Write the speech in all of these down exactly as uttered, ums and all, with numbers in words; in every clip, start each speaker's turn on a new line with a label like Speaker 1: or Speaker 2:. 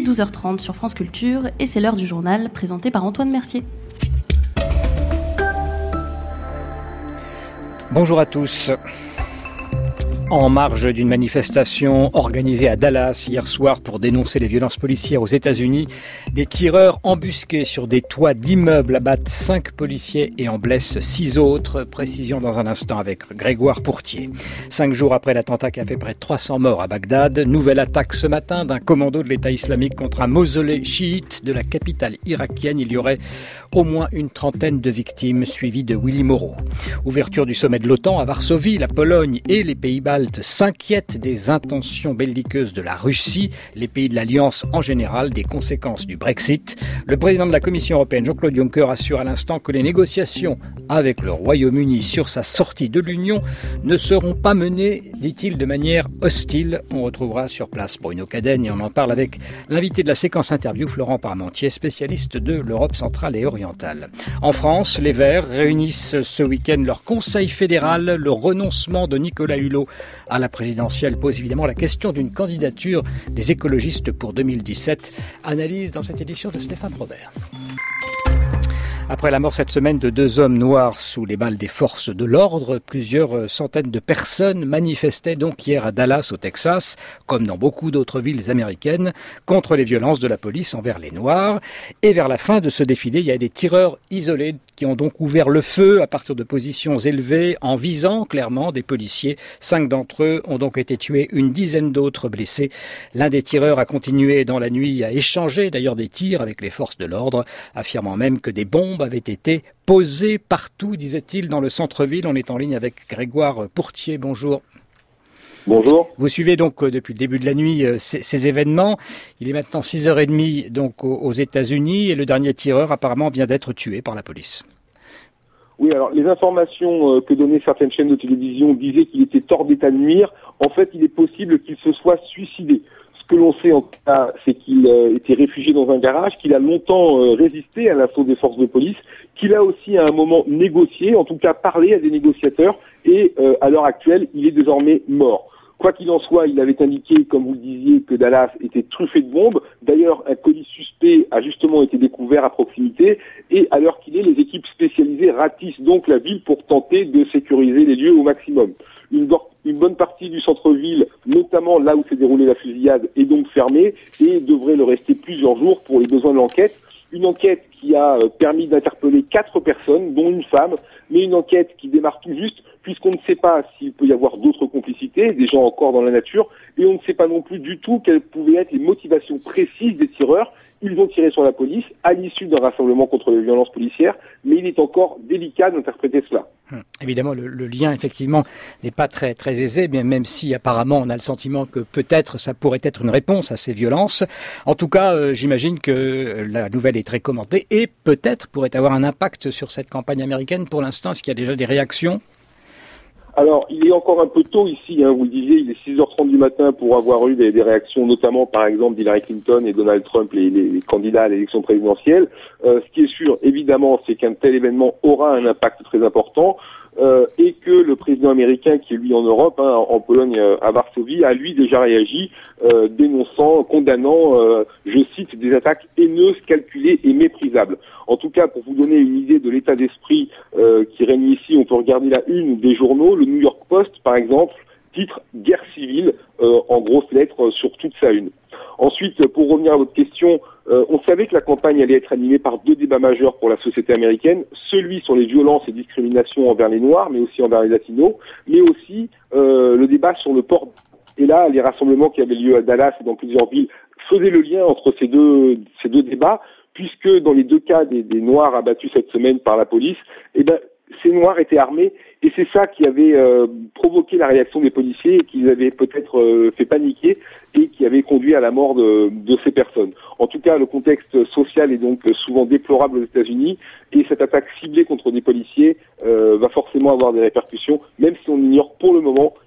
Speaker 1: est douze heures trente sur France Culture et c'est l'heure du journal présenté par Antoine Mercier.
Speaker 2: Bonjour à tous. En marge d'une manifestation organisée à Dallas hier soir pour dénoncer les violences policières aux États-Unis, des tireurs embusqués sur des toits d'immeubles abattent cinq policiers et en blessent six autres. Précision dans un instant avec Grégoire Pourtier. Cinq jours après l'attentat qui a fait près de trois cents morts à Bagdad, nouvelle attaque ce matin d'un commando de l'État islamique contre un mausolée chiite de la capitale irakienne. Il y aurait au moins une trentaine de victimes suivies de Willy Moreau. Ouverture du sommet de l'OTAN à Varsovie, la Pologne et les Pays-Bas s'inquiètent des intentions belliqueuses de la Russie, les pays de l'Alliance en général, des conséquences du Brexit. Le président de la Commission européenne, Jean-Claude Juncker, assure à l'instant que les négociations avec le Royaume-Uni sur sa sortie de l'Union ne seront pas menées, dit-il, de manière hostile. On retrouvera sur place Bruno Cadenne et on en parle avec l'invité de la séquence interview, Florent Parmentier, spécialiste de l'Europe centrale et orientale. En France, les Verts réunissent ce week-end leur conseil fédéral. Le renoncement de Nicolas Hulot à la présidentielle pose évidemment la question d'une candidature des écologistes pour deux mille dix-sept. Analyse dans cette édition de Stéphane Robert. Après la mort cette semaine de deux hommes noirs sous les balles des forces de l'ordre, plusieurs centaines de personnes manifestaient donc hier à Dallas, au Texas, comme dans beaucoup d'autres villes américaines, contre les violences de la police envers les Noirs. Et vers la fin de ce défilé, il y a des tireurs isolés qui ont donc ouvert le feu à partir de positions élevées en visant clairement des policiers. Cinq d'entre eux ont donc été tués, une dizaine d'autres blessés. L'un des tireurs a continué dans la nuit à échanger d'ailleurs des tirs avec les forces de l'ordre, affirmant même que des bombes avaient été posées partout, disait-il, dans le centre-ville. On est en ligne avec Grégoire Pourtier. Bonjour.
Speaker 3: Bonjour.
Speaker 2: Vous suivez donc euh, depuis le début de la nuit euh, ces, ces événements. Il est maintenant six heures trente donc aux, aux États-Unis et le dernier tireur apparemment vient d'être tué par la police.
Speaker 3: Oui, alors les informations euh, que donnaient certaines chaînes de télévision disaient qu'il était hors d'état de nuire. En fait, il est possible qu'il se soit suicidé. Ce que l'on sait en tout cas, c'est qu'il euh, était réfugié dans un garage, qu'il a longtemps euh, résisté à l'assaut des forces de police, qu'il a aussi à un moment négocié, en tout cas parlé à des négociateurs, et euh, à l'heure actuelle, il est désormais mort. Quoi qu'il en soit, il avait indiqué, comme vous le disiez, que Dallas était truffé de bombes. D'ailleurs, un colis suspect a justement été découvert à proximité. Et à l'heure qu'il est, les équipes spécialisées ratissent donc la ville pour tenter de sécuriser les lieux au maximum. Une, une bonne partie du centre-ville, notamment là où s'est déroulée la fusillade, est donc fermée et devrait le rester plusieurs jours pour les besoins de l'enquête. Une enquête qui a permis d'interpeller quatre personnes, dont une femme, mais une enquête qui démarre tout juste, puisqu'on ne sait pas s'il peut y avoir d'autres complicités, des gens encore dans la nature, et on ne sait pas non plus du tout quelles pouvaient être les motivations précises des tireurs. Ils ont tiré sur la police à l'issue d'un rassemblement contre les violences policières, mais il est encore délicat d'interpréter cela.
Speaker 2: Hum. Évidemment, le, le lien, effectivement, n'est pas très, très aisé, mais même si apparemment on a le sentiment que peut-être ça pourrait être une réponse à ces violences. En tout cas, euh, j'imagine que la nouvelle est très commentée et peut-être pourrait avoir un impact sur cette campagne américaine. Pour l'instant, est-ce qu'il y a déjà des réactions ?
Speaker 3: Alors, il est encore un peu tôt ici, hein, vous le disiez, il est six heures trente du matin pour avoir eu des, des réactions, notamment par exemple d'Hillary Clinton et Donald Trump, les, les, les candidats à l'élection présidentielle. Euh, ce qui est sûr, évidemment, c'est qu'un tel événement aura un impact très important. Euh, et que le président américain qui est lui en Europe, hein, en Pologne, à Varsovie, a lui déjà réagi, euh, dénonçant, condamnant, euh, je cite, des attaques haineuses, calculées et méprisables. En tout cas, pour vous donner une idée de l'état d'esprit euh, qui règne ici, on peut regarder la une des journaux. Le New York Post, par exemple, titre « Guerre civile euh, » en grosses lettres sur toute sa une. Ensuite, pour revenir à votre question, euh, on savait que la campagne allait être animée par deux débats majeurs pour la société américaine, celui sur les violences et discriminations envers les Noirs, mais aussi envers les Latinos, mais aussi euh, le débat sur le port. Et là, les rassemblements qui avaient lieu à Dallas et dans plusieurs villes faisaient le lien entre ces deux, ces deux débats, puisque dans les deux cas des, des Noirs abattus cette semaine par la police, eh ben, ces Noirs étaient armés, et c'est ça qui avait euh, provoqué la réaction des policiers, et qui les avait peut-être euh, fait paniquer, et qui avait conduit à la mort de, de ces personnes. En tout cas, le contexte social est donc souvent déplorable aux États-Unis, et cette attaque ciblée contre des policiers euh, va forcément avoir des répercussions, même si on ignore pour le moment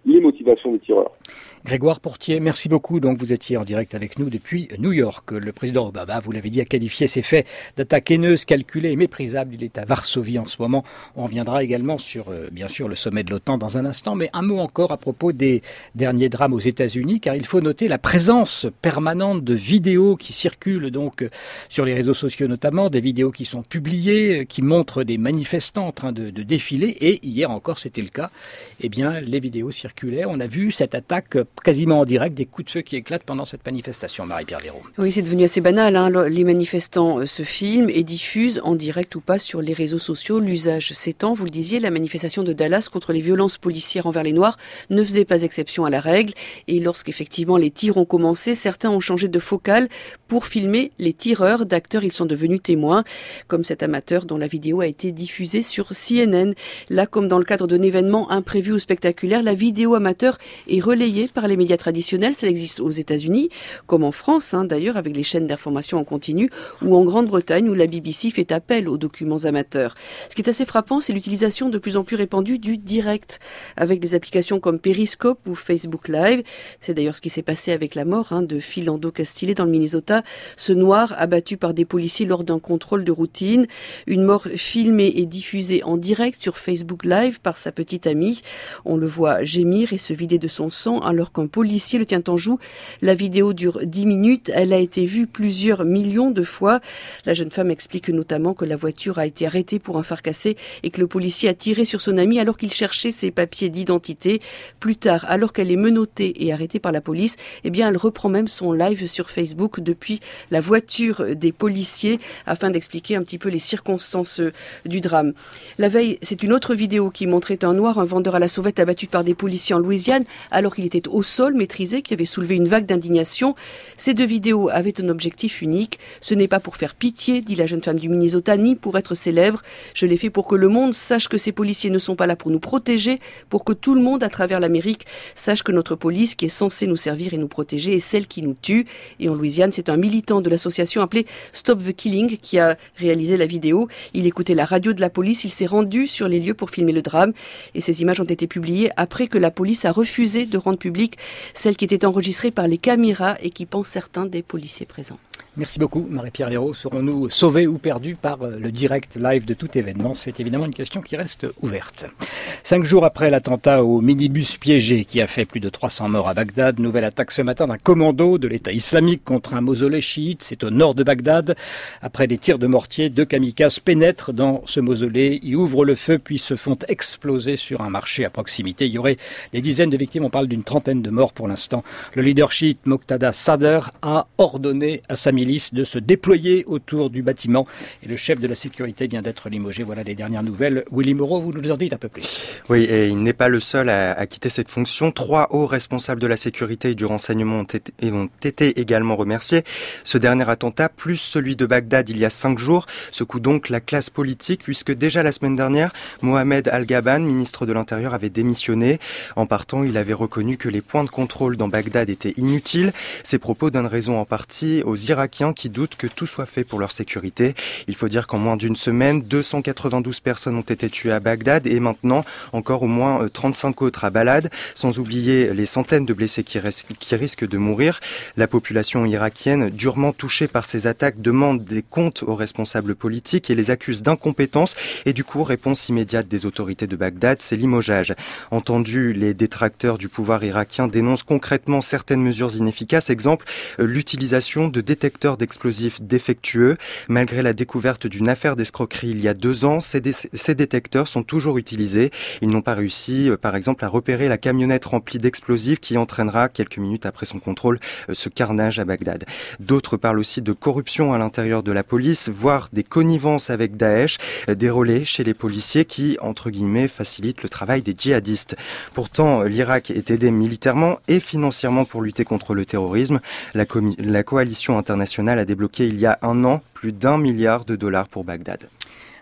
Speaker 3: les motivations des tireurs.
Speaker 2: Grégoire Portier, merci beaucoup. Donc vous étiez en direct avec nous depuis New York. Le président Obama, vous l'avez dit, a qualifié ces faits d'attaque haineuse, calculée et méprisable. Il est à Varsovie en ce moment. On reviendra également sur, euh, bien sûr, le sommet de l'OTAN dans un instant. Mais un mot encore à propos des derniers drames aux États-Unis, car il faut noter la présence permanente de vidéos qui circulent donc euh, sur les réseaux sociaux notamment, des vidéos qui sont publiées, euh, qui montrent des manifestants en train de, de défiler. Et hier encore, c'était le cas. Eh bien, les vidéos circulaient. On a vu cette attaque euh, quasiment en direct, des coups de feu qui éclatent pendant cette manifestation. Marie-Pierre Véraud.
Speaker 4: Oui, c'est devenu assez banal. Hein. Les manifestants se filment et diffusent, en direct ou pas, sur les réseaux sociaux. L'usage s'étend. Vous le disiez, la manifestation de Dallas contre les violences policières envers les Noirs ne faisait pas exception à la règle. Et lorsqu'effectivement les tirs ont commencé, certains ont changé de focale pour filmer les tireurs. D'acteurs, ils sont devenus témoins, comme cet amateur dont la vidéo a été diffusée sur C N N. Là, comme dans le cadre d'un événement imprévu ou spectaculaire, la vidéo amateur est relayée par les médias traditionnels. Ça existe aux États-Unis, comme en France, hein, d'ailleurs, avec les chaînes d'information en continu, ou en Grande-Bretagne, où la B B C fait appel aux documents amateurs. Ce qui est assez frappant, c'est l'utilisation de plus en plus répandue du direct, avec des applications comme Periscope ou Facebook Live. C'est d'ailleurs ce qui s'est passé avec la mort hein, de Philando Castile dans le Minnesota, ce noir abattu par des policiers lors d'un contrôle de routine. Une mort filmée et diffusée en direct sur Facebook Live par sa petite amie. On le voit gémir et se vider de son sang alors qu'un policier le tient en joue. La vidéo dure dix minutes. Elle a été vue plusieurs millions de fois. La jeune femme explique notamment que la voiture a été arrêtée pour un phare cassé et que le policier a tiré sur son ami alors qu'il cherchait ses papiers d'identité. Plus tard, alors qu'elle est menottée et arrêtée par la police, eh bien, elle reprend même son live sur Facebook depuis la voiture des policiers afin d'expliquer un petit peu les circonstances du drame. La veille, c'est une autre vidéo qui montrait un noir, un vendeur à la sauvette abattu par des policiers en Louisiane alors qu'il était au sol, maîtrisé, qui avait soulevé une vague d'indignation. Ces deux vidéos avaient un objectif unique. Ce n'est pas pour faire pitié, dit la jeune femme du Minnesota, ni pour être célèbre. Je l'ai fait pour que le monde sache que ces policiers ne sont pas là pour nous protéger, pour que tout le monde, à travers l'Amérique, sache que notre police, qui est censée nous servir et nous protéger, est celle qui nous tue. Et en Louisiane, c'est un militant de l'association appelée Stop the Killing qui a réalisé la vidéo. Il écoutait la radio de la police, il s'est rendu sur les lieux pour filmer le drame. Et ces images ont été publiées après que la police a refusé de rendre publiques celles qui étaient enregistrées par les caméras équipant certains des policiers présents.
Speaker 2: Merci beaucoup Marie-Pierre Véraud. Serons-nous sauvés ou perdus par le direct live de tout événement? C'est évidemment une question qui reste ouverte. Cinq jours après l'attentat au minibus piégé qui a fait plus de trois cents morts à Bagdad, nouvelle attaque ce matin d'un commando de l'État islamique contre un mausolée chiite. C'est au nord de Bagdad. Après des tirs de mortier, deux kamikazes pénètrent dans ce mausolée, y ouvrent le feu puis se font exploser sur un marché à proximité. Il y aurait des dizaines de victimes, on parle d'une trentaine de morts pour l'instant. Le leader chiite Moqtada Sadr a ordonné à sa milice de se déployer autour du bâtiment et le chef de la sécurité vient d'être limogé. Voilà les dernières nouvelles. Willy Moreau, vous nous en dites un peu plus.
Speaker 5: Oui, et il n'est pas le seul à, à quitter cette fonction. Trois hauts responsables de la sécurité et du renseignement ont été, ont été également remerciés. Ce dernier attentat, plus celui de Bagdad il y a cinq jours, secoue donc la classe politique puisque déjà la semaine dernière, Mohamed Al-Gaban, ministre de l'Intérieur, avait démissionné. En partant, il avait reconnu que les points de contrôle dans Bagdad étaient inutiles. Ces propos donnent raison en partie aux Irakiens qui doutent que tout soit fait pour leur sécurité. Il faut dire qu'en moins d'une semaine, deux cent quatre-vingt-douze personnes ont été tuées à Bagdad et maintenant encore au moins trente-cinq autres à Balad, sans oublier les centaines de blessés qui, res- qui risquent de mourir. La population irakienne, durement touchée par ces attaques, demande des comptes aux responsables politiques et les accuse d'incompétence et du coup, réponse immédiate des autorités de Bagdad, c'est limogeage. Entendu, les détracteurs du pouvoir irakien dénoncent concrètement certaines mesures inefficaces, exemple l'utilisation de détecteurs d'explosifs défectueux. Malgré la découverte d'une affaire d'escroquerie il y a deux ans, ces, dé- ces détecteurs sont toujours utilisés. Ils n'ont pas réussi, euh, par exemple, à repérer la camionnette remplie d'explosifs qui entraînera, quelques minutes après son contrôle, euh, ce carnage à Bagdad. D'autres parlent aussi de corruption à l'intérieur de la police, voire des connivences avec Daesh, euh, des relais chez les policiers qui, entre guillemets, facilitent le travail des djihadistes. Pourtant, l'Irak est aidé militairement et financièrement pour lutter contre le terrorisme. La, com- la coalition internationale a débloqué il y a un an plus d'un milliard de dollars pour Bagdad.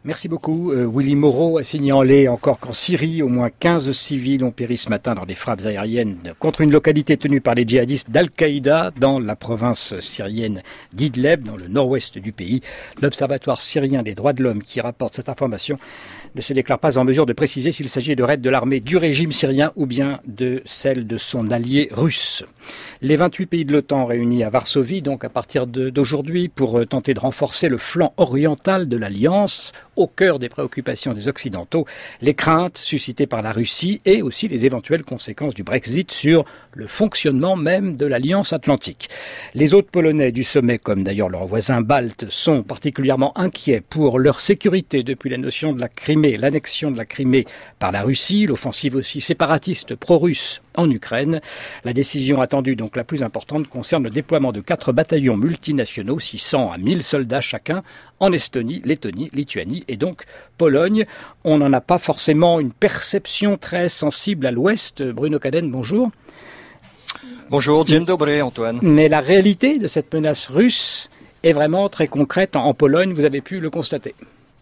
Speaker 2: Merci beaucoup. Euh, Willy Moreau a signalé encore qu'en Syrie, au moins quinze civils ont péri ce matin dans des frappes aériennes contre une localité tenue par les djihadistes d'Al-Qaïda dans la province syrienne d'Idleb, dans le nord-ouest du pays. L'Observatoire syrien des droits de l'homme qui rapporte cette information ne se déclare pas en mesure de préciser s'il s'agit de raids de l'armée du régime syrien ou bien de celle de son allié russe. Les vingt-huit pays de l'OTAN réunis à Varsovie, donc à partir de, d'aujourd'hui, pour tenter de renforcer le flanc oriental de l'Alliance, au cœur des préoccupations des Occidentaux, les craintes suscitées par la Russie et aussi les éventuelles conséquences du Brexit sur le fonctionnement même de l'Alliance Atlantique. Les hôtes polonais du sommet, comme d'ailleurs leurs voisins baltes, sont particulièrement inquiets pour leur sécurité depuis la notion de la Crimée, l'annexion de la Crimée par la Russie, l'offensive aussi séparatiste pro-russe en Ukraine. La décision attendue, donc la plus importante, concerne le déploiement de quatre bataillons multinationaux, six cents à mille soldats chacun, en Estonie, Lettonie, Lituanie et donc Pologne. On n'en a pas forcément une perception très sensible à l'ouest. Bruno Cadenne, bonjour.
Speaker 6: Bonjour, dzień dobry, Antoine.
Speaker 2: Mais la réalité de cette menace russe est vraiment très concrète en Pologne, vous avez pu le constater.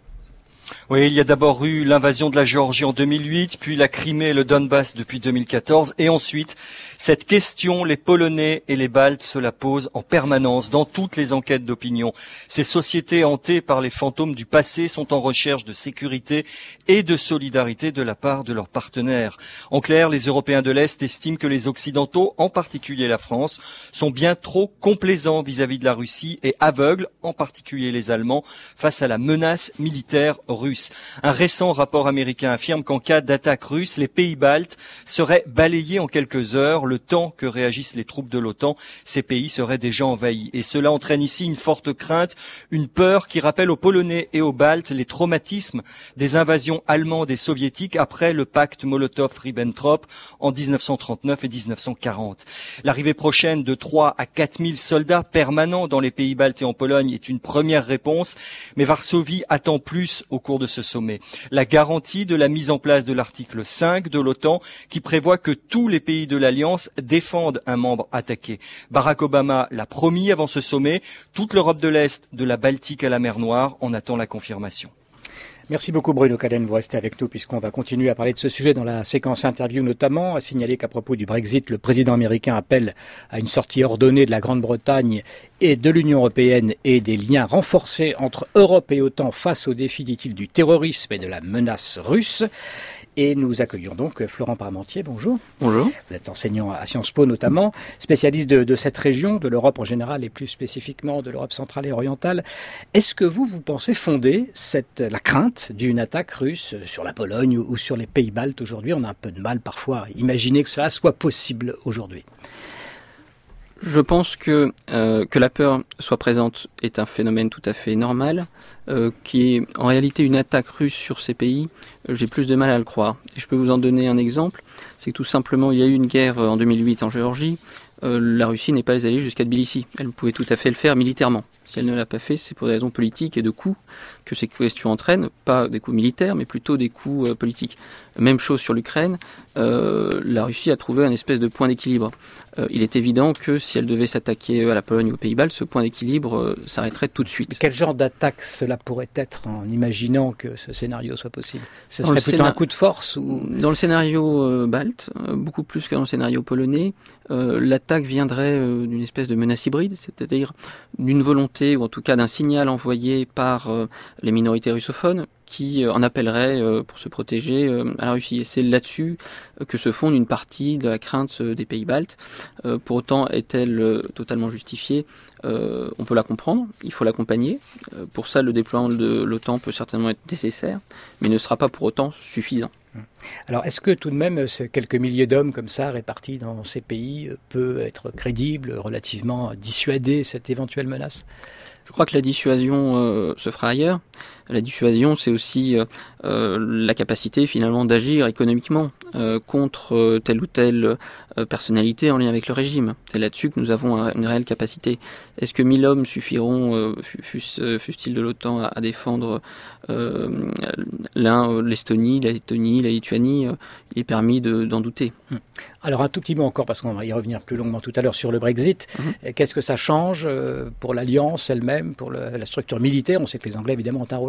Speaker 6: Oui, il y a d'abord eu l'invasion de la Géorgie en deux mille huit, puis la Crimée et le Donbass depuis deux mille quatorze, et ensuite, cette question, les Polonais et les Baltes se la posent en permanence dans toutes les enquêtes d'opinion. Ces sociétés hantées par les fantômes du passé sont en recherche de sécurité et de solidarité de la part de leurs partenaires. En clair, les Européens de l'Est estiment que les Occidentaux, en particulier la France, sont bien trop complaisants vis-à-vis de la Russie et aveugles, en particulier les Allemands, face à la menace militaire russe. Un récent rapport américain affirme qu'en cas d'attaque russe, les pays baltes seraient balayés en quelques heures, le temps que réagissent les troupes de l'OTAN. Ces pays seraient déjà envahis. Et cela entraîne ici une forte crainte, une peur qui rappelle aux Polonais et aux Baltes les traumatismes des invasions allemandes et soviétiques après le pacte Molotov-Ribbentrop en dix-neuf cent trente-neuf et dix-neuf cent quarante. L'arrivée prochaine de trois à quatre mille soldats permanents dans les pays baltes et en Pologne est une première réponse, mais Varsovie attend plus au cours de ce sommet. La garantie de la mise en place de l'article cinq de l'OTAN qui prévoit que tous les pays de l'Alliance défendent un membre attaqué. Barack Obama l'a promis avant ce sommet. Toute l'Europe de l'Est, de la Baltique à la mer Noire, en attend la confirmation.
Speaker 2: Merci beaucoup Bruno Cadenne, vous restez avec nous puisqu'on va continuer à parler de ce sujet dans la séquence interview notamment, à signaler qu'à propos du Brexit, le président américain appelle à une sortie ordonnée de la Grande-Bretagne et de l'Union européenne et des liens renforcés entre Europe et OTAN face aux défis, dit-il, du terrorisme et de la menace russe. Et nous accueillons donc Florent Parmentier, bonjour.
Speaker 7: Bonjour. Vous
Speaker 2: êtes enseignant à Sciences Po notamment, spécialiste de, de cette région, de l'Europe en général et plus spécifiquement de l'Europe centrale et orientale. Est-ce que vous, vous pensez fonder cette, la crainte d'une attaque russe sur la Pologne ou, ou sur les pays baltes aujourd'hui? On a un peu de mal parfois à imaginer que cela soit possible aujourd'hui.
Speaker 7: Je pense que euh, que la peur soit présente est un phénomène tout à fait normal, euh, qui est en réalité une attaque russe sur ces pays. Euh, j'ai plus de mal à le croire. Et je peux vous en donner un exemple. C'est que tout simplement, il y a eu une guerre en deux mille huit en Géorgie. Euh, la Russie n'est pas allée jusqu'à Tbilissi. Elle pouvait tout à fait le faire militairement. Si elle ne l'a pas fait, c'est pour des raisons politiques et de coûts que ces questions entraînent, pas des coûts militaires, mais plutôt des coûts euh, politiques. Même chose sur l'Ukraine, euh, la Russie a trouvé un espèce de point d'équilibre. Euh, il est évident que si elle devait s'attaquer à la Pologne ou aux Pays-Baltes, ce point d'équilibre euh, s'arrêterait tout de suite.
Speaker 2: Mais quel genre d'attaque cela pourrait être en imaginant que ce scénario soit possible? Ce
Speaker 7: dans
Speaker 2: serait plutôt
Speaker 7: scénar...
Speaker 2: un coup de force ou...
Speaker 7: Dans le scénario euh, balte, euh, beaucoup plus que dans le scénario polonais, euh, l'attaque viendrait euh, d'une espèce de menace hybride, c'est-à-dire d'une volonté ou en tout cas d'un signal envoyé par euh, les minorités russophones qui en appellerait euh, pour se protéger euh, à la Russie. Et c'est là-dessus euh, que se fonde une partie de la crainte euh, des pays baltes. Euh, pour autant, est-elle euh, totalement justifiée? euh, On peut la comprendre, il faut l'accompagner. Euh, pour ça, le déploiement de l'OTAN peut certainement être nécessaire, mais ne sera pas pour autant suffisant.
Speaker 2: Alors, est-ce que tout de même, ces quelques milliers d'hommes comme ça répartis dans ces pays peut être crédible, relativement dissuader cette éventuelle menace?
Speaker 7: Je crois que la dissuasion euh, se fera ailleurs. La dissuasion, c'est aussi euh, euh, la capacité finalement d'agir économiquement euh, contre euh, telle ou telle euh, personnalité en lien avec le régime. C'est là-dessus que nous avons un, une réelle capacité. Est-ce que mille hommes suffiront, euh, fût-ce, fût-il de l'OTAN, à, à défendre euh, l'un, l'Estonie, la Lettonie, la Lituanie? euh, Il est permis de, d'en douter.
Speaker 2: Alors un tout petit mot encore, parce qu'on va y revenir plus longuement tout à l'heure sur le Brexit. Mmh. Qu'est-ce que ça change pour l'Alliance elle-même, pour le, la structure militaire? On sait que les Anglais évidemment ont un rôle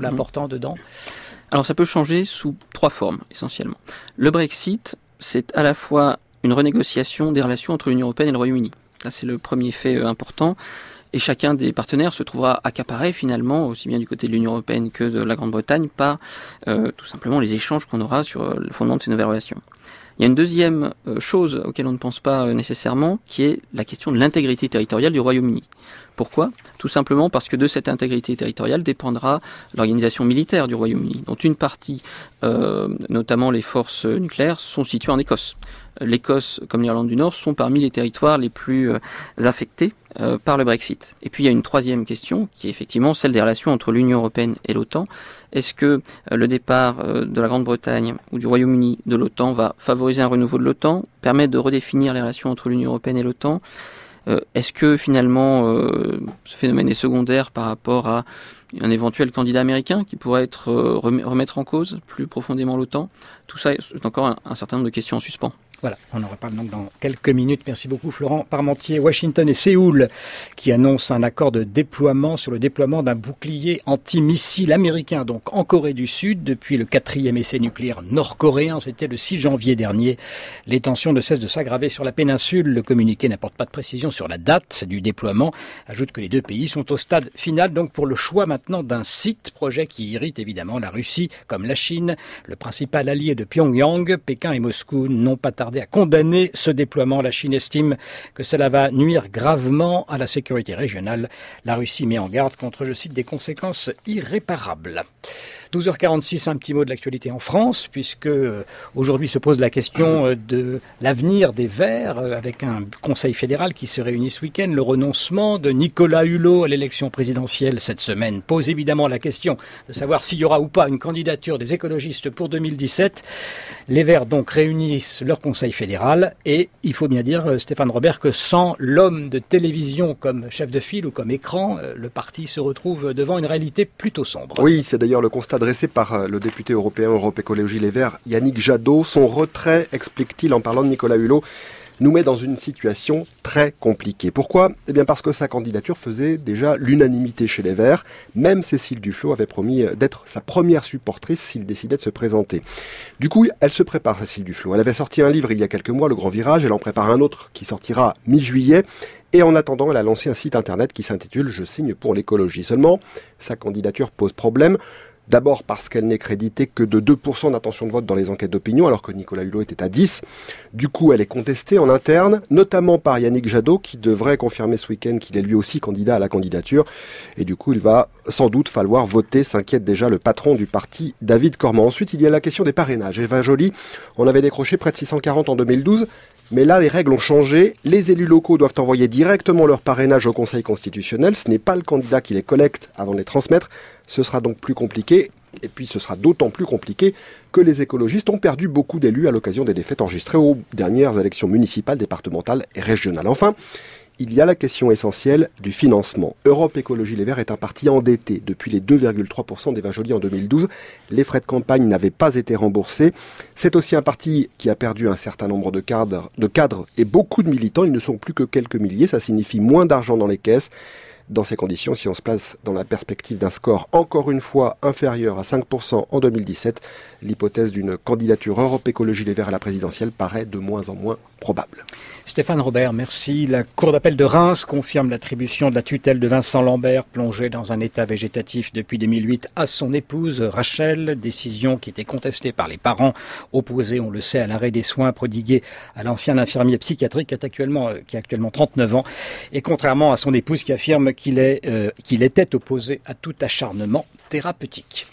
Speaker 2: rôle important dedans ?
Speaker 7: Alors ça peut changer sous trois formes, essentiellement. Le Brexit, c'est à la fois une renégociation des relations entre l'Union européenne et le Royaume-Uni. Ça, c'est le premier fait euh, important. Et chacun des partenaires se trouvera accaparé finalement, aussi bien du côté de l'Union européenne que de la Grande-Bretagne, par euh, tout simplement les échanges qu'on aura sur euh, le fondement de ces nouvelles relations. Il y a une deuxième euh, chose auquel on ne pense pas euh, nécessairement, qui est la question de l'intégrité territoriale du Royaume-Uni. Pourquoi ? Tout simplement parce que de cette intégrité territoriale dépendra l'organisation militaire du Royaume-Uni, dont une partie, euh, notamment les forces nucléaires, sont situées en Écosse. L'Écosse, comme l'Irlande du Nord, sont parmi les territoires les plus euh, affectés euh, par le Brexit. Et puis il y a une troisième question, qui est effectivement celle des relations entre l'Union européenne et l'OTAN. Est-ce que euh, le départ euh, de la Grande-Bretagne ou du Royaume-Uni de l'OTAN va favoriser un renouveau de l'OTAN, permettre de redéfinir les relations entre l'Union européenne et l'OTAN ? Euh, est-ce que finalement euh, ce phénomène est secondaire par rapport à un éventuel candidat américain qui pourrait être euh, remettre en cause plus profondément l'OTAN ? Tout ça, c'est encore un, un certain nombre de questions en suspens.
Speaker 2: Voilà, on en reparle donc dans quelques minutes. Merci beaucoup Florent Parmentier. Washington et Séoul qui annoncent un accord de déploiement sur le déploiement d'un bouclier antimissile américain, donc en Corée du Sud, depuis le quatrième essai nucléaire nord-coréen. C'était le six janvier dernier. Les tensions ne cessent de s'aggraver sur la péninsule. Le communiqué n'apporte pas de précision sur la date du déploiement. Ajoute que les deux pays sont au stade final, donc pour le choix maintenant d'un site, projet qui irrite évidemment la Russie comme la Chine. Le principal allié de Pyongyang, Pékin et Moscou n'ont pas tardé à condamner ce déploiement. La Chine estime que cela va nuire gravement à la sécurité régionale. La Russie met en garde contre, je cite, des conséquences irréparables. douze heures quarante-six, un petit mot de l'actualité en France, puisque euh, aujourd'hui se pose la question euh, de l'avenir des Verts, euh, avec un conseil fédéral qui se réunit ce week-end. Le renoncement de Nicolas Hulot à l'élection présidentielle cette semaine pose évidemment la question de savoir s'il y aura ou pas une candidature des écologistes pour deux mille dix-sept. Les Verts donc réunissent leur conseil fédéral et il faut bien dire, euh, Stéphane Robert, que sans l'homme de télévision comme chef de file ou comme écran, euh, le parti se retrouve devant une réalité plutôt sombre.
Speaker 8: Oui, c'est d'ailleurs le constat dressé par le député européen Europe Écologie Les Verts, Yannick Jadot. Son retrait, explique-t-il en parlant de Nicolas Hulot, nous met dans une situation très compliquée. Pourquoi ? Eh bien parce que sa candidature faisait déjà l'unanimité chez les Verts. Même Cécile Duflot avait promis d'être sa première supportrice s'il décidait de se présenter. Du coup, elle se prépare, Cécile Duflot. Elle avait sorti un livre il y a quelques mois, Le Grand Virage. Elle en prépare un autre qui sortira mi-juillet. Et en attendant, elle a lancé un site internet qui s'intitule « Je signe pour l'écologie ». Seulement, sa candidature pose problème. D'abord parce qu'elle n'est créditée que de deux pour cent d'intention de vote dans les enquêtes d'opinion, alors que Nicolas Hulot était à dix. Du coup, elle est contestée en interne, notamment par Yannick Jadot, qui devrait confirmer ce week-end qu'il est lui aussi candidat à la candidature. Et du coup, il va sans doute falloir voter, s'inquiète déjà le patron du parti, David Cormand. Ensuite, il y a la question des parrainages. Eva Joly, on avait décroché près de six cent quarante en deux mille douze. Mais là, les règles ont changé. Les élus locaux doivent envoyer directement leur parrainage au Conseil constitutionnel. Ce n'est pas le candidat qui les collecte avant de les transmettre. Ce sera donc plus compliqué. Et puis, ce sera d'autant plus compliqué que les écologistes ont perdu beaucoup d'élus à l'occasion des défaites enregistrées aux dernières élections municipales, départementales et régionales. Enfin, il y a la question essentielle du financement. Europe Écologie Les Verts est un parti endetté. Depuis les deux virgule trois pour cent d'Eva Joly en deux mille douze, les frais de campagne n'avaient pas été remboursés. C'est aussi un parti qui a perdu un certain nombre de cadres, de cadres et beaucoup de militants. Ils ne sont plus que quelques milliers. Ça signifie moins d'argent dans les caisses. Dans ces conditions, si on se place dans la perspective d'un score encore une fois inférieur à cinq pour cent en deux mille dix-sept, l'hypothèse d'une candidature Europe Écologie Les Verts à la présidentielle paraît de moins en moins probable.
Speaker 2: Stéphane Robert, merci. La Cour d'appel de Reims confirme l'attribution de la tutelle de Vincent Lambert, plongé dans un état végétatif depuis deux mille huit, à son épouse Rachel. Décision qui était contestée par les parents, opposés, on le sait, à l'arrêt des soins prodigués à l'ancien infirmier psychiatrique qui, est actuellement, qui a actuellement trente-neuf ans. Et contrairement à son épouse qui affirme qu'il est, euh, qu'il était opposé à tout acharnement thérapeutique.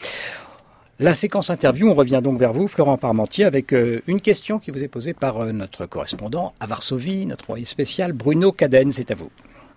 Speaker 2: La séquence interview, on revient donc vers vous, Florent Parmentier, avec euh, une question qui vous est posée par euh, notre correspondant à Varsovie, notre envoyé spécial Bruno Kaden, c'est à vous.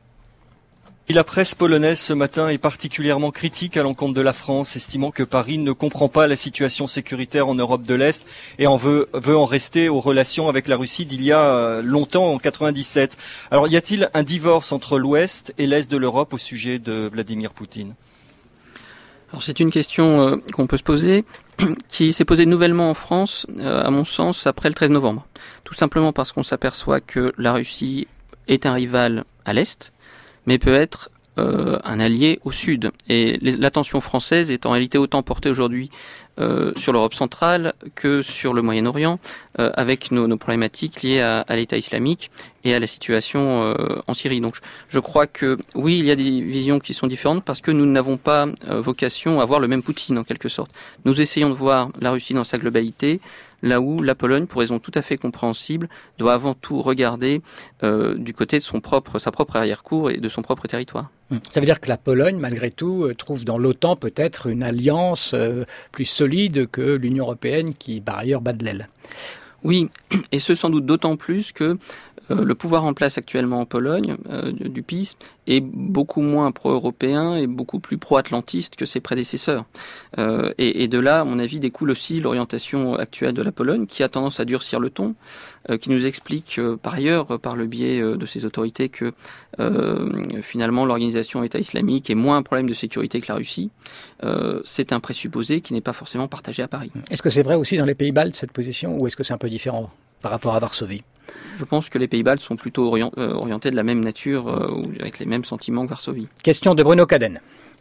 Speaker 6: Et la presse polonaise ce matin est particulièrement critique à l'encontre de la France, estimant que Paris ne comprend pas la situation sécuritaire en Europe de l'Est et en veut, veut en rester aux relations avec la Russie d'il y a longtemps, en quatre-vingt-dix-sept. Alors y a-t-il un divorce entre l'Ouest et l'Est de l'Europe au sujet de Vladimir Poutine ?
Speaker 7: Alors c'est une question euh, qu'on peut se poser, qui s'est posée nouvellement en France, euh, à mon sens, après le treize novembre. Tout simplement parce qu'on s'aperçoit que la Russie est un rival à l'Est, mais peut être euh, un allié au sud. Et les, l'attention française est en réalité autant portée aujourd'hui euh, sur l'Europe centrale que sur le Moyen-Orient, euh, avec nos, nos problématiques liées à, à l'État islamique et à la situation euh, en Syrie. Donc je crois que oui, il y a des visions qui sont différentes parce que nous n'avons pas euh, vocation à voir le même Poutine en quelque sorte. Nous essayons de voir la Russie dans sa globalité, là où la Pologne, pour raison tout à fait compréhensible, doit avant tout regarder euh, du côté de son propre, sa propre arrière-cour et de son propre territoire.
Speaker 2: Ça veut dire que la Pologne, malgré tout, trouve dans l'OTAN peut-être une alliance euh, plus solide que l'Union européenne qui, par ailleurs, bat de l'aile.
Speaker 7: Oui, et ce sans doute d'autant plus que euh, le pouvoir en place actuellement en Pologne, euh, du P I S, est beaucoup moins pro-européen et beaucoup plus pro-atlantiste que ses prédécesseurs. Euh, et, et de là, à mon avis, découle aussi l'orientation actuelle de la Pologne, qui a tendance à durcir le ton, euh, qui nous explique euh, par ailleurs, euh, par le biais euh, de ses autorités, que euh, finalement l'organisation État islamique est moins un problème de sécurité que la Russie. Euh, c'est un présupposé qui n'est pas forcément partagé à Paris.
Speaker 2: Est-ce que c'est vrai aussi dans les pays baltes, cette position, ou est-ce que c'est un peu différent par rapport à Varsovie ?
Speaker 7: Je pense que les pays baltes sont plutôt orient, euh, orientés de la même nature, euh, ou avec les mêmes sentiments que Varsovie.
Speaker 2: Question de Bruno Cadenne.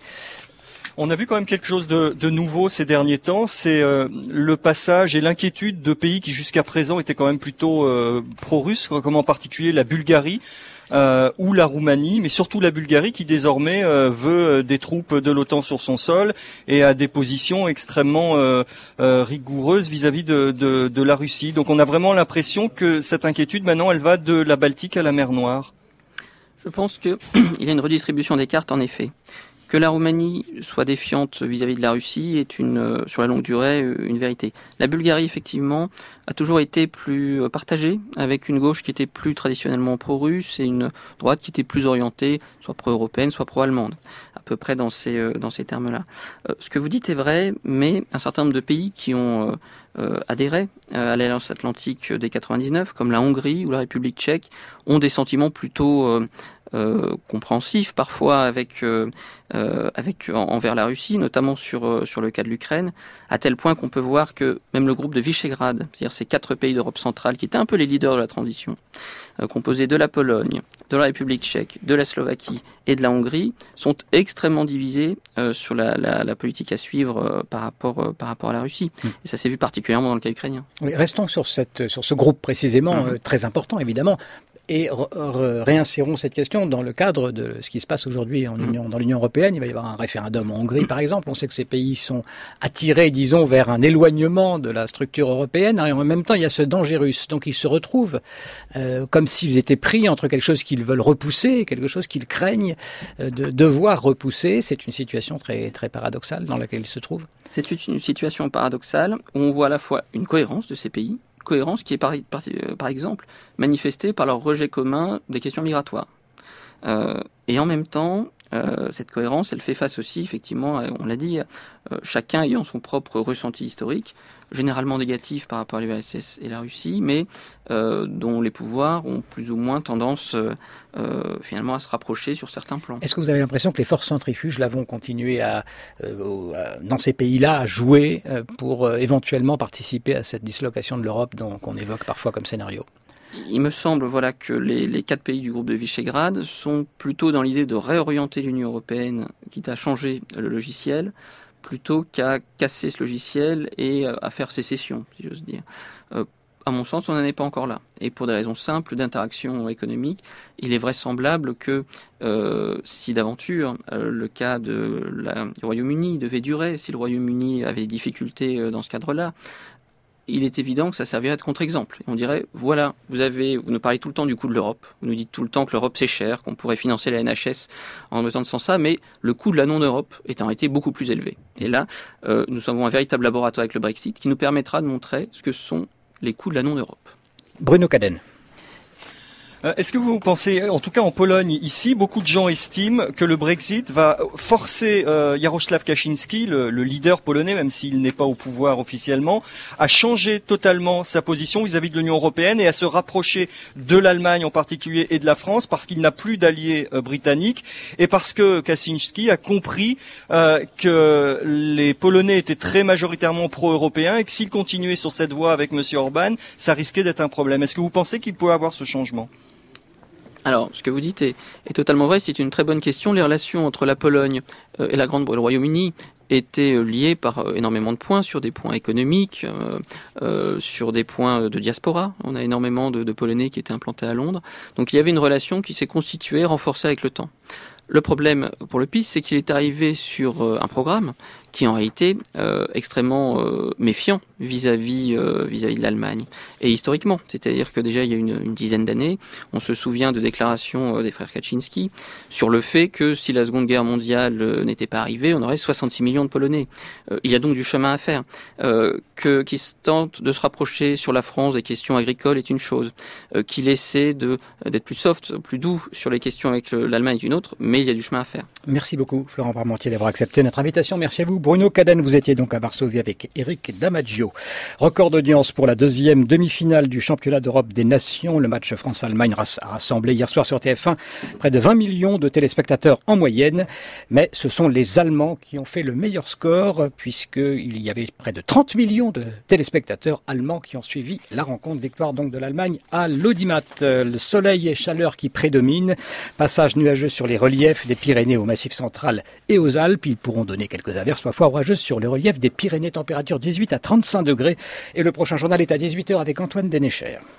Speaker 6: On a vu quand même quelque chose de, de nouveau ces derniers temps, c'est euh, le passage et l'inquiétude de pays qui jusqu'à présent étaient quand même plutôt euh, pro-russes, comme en particulier la Bulgarie euh, ou la Roumanie, mais surtout la Bulgarie qui désormais euh, veut des troupes de l'OTAN sur son sol et a des positions extrêmement euh, euh, rigoureuses vis-à-vis de, de, de la Russie. Donc on a vraiment l'impression que cette inquiétude maintenant elle va de la Baltique à la mer Noire.
Speaker 7: Je pense qu'il y a une redistribution des cartes en effet. Que la Roumanie soit défiante vis-à-vis de la Russie est une, euh, sur la longue durée, une vérité. La Bulgarie, effectivement, a toujours été plus partagée, avec une gauche qui était plus traditionnellement pro-russe et une droite qui était plus orientée, soit pro-européenne, soit pro-allemande, à peu près dans ces, euh, dans ces termes-là. Euh, ce que vous dites est vrai, mais un certain nombre de pays qui ont euh, euh, adhéré à l'Alliance Atlantique dès quatre-vingt-dix-neuf, comme la Hongrie ou la République tchèque, ont des sentiments plutôt euh, Euh, compréhensif parfois avec euh, euh, avec en, envers la Russie, notamment sur euh, sur le cas de l'Ukraine, à tel point qu'on peut voir que même le groupe de Visegrad, c'est-à-dire ces quatre pays d'Europe centrale qui étaient un peu les leaders de la transition, euh, composés de la Pologne, de la République tchèque, de la Slovaquie et de la Hongrie, sont extrêmement divisés euh, sur la, la, la politique à suivre euh, par rapport euh, par rapport à la Russie. Mmh. Et ça s'est vu particulièrement dans le cas ukrainien.
Speaker 2: Oui, restons sur cette sur ce groupe précisément, mmh. euh, très important évidemment. Et re- re- réinsérons cette question dans le cadre de ce qui se passe aujourd'hui en Union, dans l'Union européenne. Il va y avoir un référendum en Hongrie, par exemple. On sait que ces pays sont attirés, disons, vers un éloignement de la structure européenne. Et en même temps, il y a ce danger russe. Donc, ils se retrouvent euh, comme s'ils étaient pris entre quelque chose qu'ils veulent repousser et quelque chose qu'ils craignent euh, de devoir repousser. C'est une situation très, très paradoxale dans laquelle ils se trouvent.
Speaker 7: C'est une situation paradoxale où on voit à la fois une cohérence de ces pays, cohérence qui est par, par, par exemple manifestée par leur rejet commun des questions migratoires. Euh, et en même temps, euh, cette cohérence, elle fait face aussi, effectivement, on l'a dit, euh, chacun ayant son propre ressenti historique, généralement négatif par rapport à l'U R S S et la Russie, mais euh, dont les pouvoirs ont plus ou moins tendance euh, euh, finalement à se rapprocher sur certains plans.
Speaker 2: Est-ce que vous avez l'impression que les forces centrifuges là vont continuer à, euh, à dans ces pays-là à jouer euh, pour euh, éventuellement participer à cette dislocation de l'Europe dont qu'on évoque parfois comme scénario ?
Speaker 7: Il me semble voilà, que les, les quatre pays du groupe de Visegrad sont plutôt dans l'idée de réorienter l'Union européenne, quitte à changer le logiciel, plutôt qu'à casser ce logiciel et à faire sécession, si j'ose dire. Euh, à mon sens, on n'en est pas encore là. Et pour des raisons simples d'interaction économique, il est vraisemblable que euh, si d'aventure euh, le cas de la, du Royaume-Uni devait durer, si le Royaume-Uni avait des difficultés euh, dans ce cadre-là, il est évident que ça servirait de contre-exemple. Et on dirait, voilà, vous avez, vous nous parlez tout le temps du coût de l'Europe, vous nous dites tout le temps que l'Europe c'est cher, qu'on pourrait financer la N H S en mettant de sans ça, mais le coût de la non-Europe est en réalité beaucoup plus élevé. Et là, euh, nous avons un véritable laboratoire avec le Brexit qui nous permettra de montrer ce que sont les coûts de la non-Europe.
Speaker 2: Bruno Cadenne.
Speaker 6: Est-ce que vous pensez, en tout cas en Pologne, ici, beaucoup de gens estiment que le Brexit va forcer euh, Jarosław Kaczyński, le, le leader polonais, même s'il n'est pas au pouvoir officiellement, à changer totalement sa position vis-à-vis de l'Union européenne et à se rapprocher de l'Allemagne en particulier et de la France parce qu'il n'a plus d'alliés euh, britanniques et parce que Kaczyński a compris euh, que les Polonais étaient très majoritairement pro-européens et que s'il continuait sur cette voie avec M. Orban, ça risquait d'être un problème. Est-ce que vous pensez qu'il peut avoir ce changement ?
Speaker 7: Alors, ce que vous dites est, est totalement vrai, c'est une très bonne question. Les relations entre la Pologne euh, et la Grande et le Royaume-Uni étaient liées par euh, énormément de points, sur des points économiques, euh, euh, sur des points de diaspora. On a énormément de, de Polonais qui étaient implantés à Londres. Donc il y avait une relation qui s'est constituée, renforcée avec le temps. Le problème pour le P I S, c'est qu'il est arrivé sur euh, un programme qui est en réalité euh, extrêmement euh, méfiant vis-à-vis euh, vis-à-vis de l'Allemagne. Et historiquement, c'est-à-dire que déjà il y a une, une dizaine d'années, on se souvient de déclarations euh, des frères Kaczynski sur le fait que si la Seconde Guerre mondiale euh, n'était pas arrivée, on aurait soixante-six millions de Polonais. Euh, il y a donc du chemin à faire. Euh, que qui tente de se rapprocher sur la France des questions agricoles est une chose. Euh, qu'il essaie de d'être plus soft, plus doux sur les questions avec le, l'Allemagne est une autre, mais il y a du chemin à faire.
Speaker 2: Merci beaucoup Florent Parmentier d'avoir accepté notre invitation. Merci à vous. Bruno Cadenne, vous étiez donc à Varsovie avec Eric Damaggio. Record d'audience pour la deuxième demi-finale du championnat d'Europe des Nations. Le match France-Allemagne a rassemblé hier soir sur T F un près de vingt millions de téléspectateurs en moyenne. Mais ce sont les Allemands qui ont fait le meilleur score puisqu'il y avait près de trente millions de téléspectateurs allemands qui ont suivi la rencontre. Victoire donc de l'Allemagne à l'Audimat. Le soleil et chaleur qui prédominent. Passage nuageux sur les reliefs des Pyrénées au Massif central et aux Alpes. Ils pourront donner quelques averses parfois orageuses sur le relief des Pyrénées. Température dix-huit à trente-cinq degrés. Et le prochain journal est à dix-huit heures avec Antoine Dénéchère.